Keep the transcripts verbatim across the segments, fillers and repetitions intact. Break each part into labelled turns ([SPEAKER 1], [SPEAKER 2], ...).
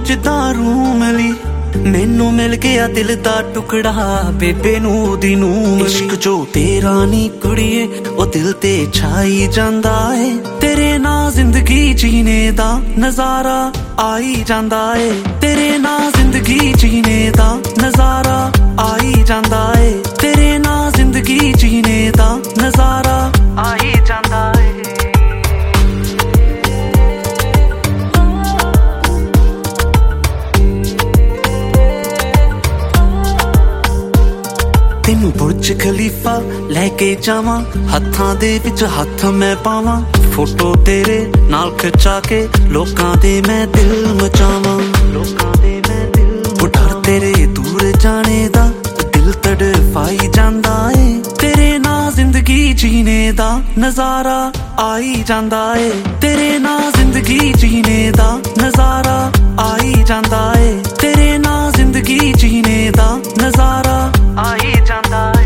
[SPEAKER 1] जिद्दां room ली मैनू मिल गया दिल दा टुकड़ा बेबे नू दी नूम इश्क जो तेरा नी कुड़िए ओ दिल ते छाई जांदा है तेरे ना जिंदगी जीने दा नजारा आई जांदा है तेरे ना जिंदगी जीने दा नजारा आई जांदा है तेरे ना जिंदगी जीने दा नजारा आई जांदा है तेनू बुर्ज खलीफा लैके जावां हत्थां दे विच हत्थ मैं पावां फोटो तेरे नाल खिचा के लोकां दे मैं दिल मचावां लोकां दे मैं दिल डर तेरे दूर जाने दा दिल तड़फाई जांदा है तेरे ना जिंदगी जीने दा नजारा आई जांदा है तेरे ना जिंदगी जीने दा नजारा आई जांदा है तेरे ना जिंदगी जीने दा नजारा आई जांदा है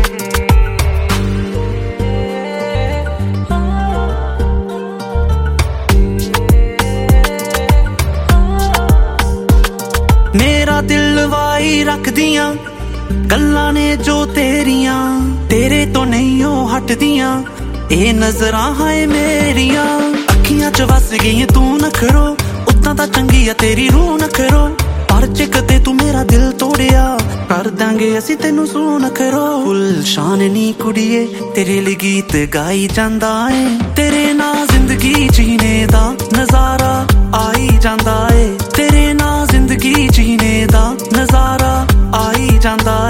[SPEAKER 1] मेरा दिल वाई रख दियां गल्लां ने जो तेरियां तेरे तो नहीं हो हटदियां ए नजरां हाय मेरियां अखियां च वस गई तू नखरो उदां तां चंगी आ तेरी रूह नखरो पर जे कदे तू मेरा दिल तोड़िया कर दांगे असी तेनू सू नखरो फुल शान नी कुड़िए तेरे लिए गीत गाई जांदा है तेरे ना जिंदगी जीने दा नजारा आई जांदा है तेरे ना जिंदगी जीने दा नजारा आई जांदा है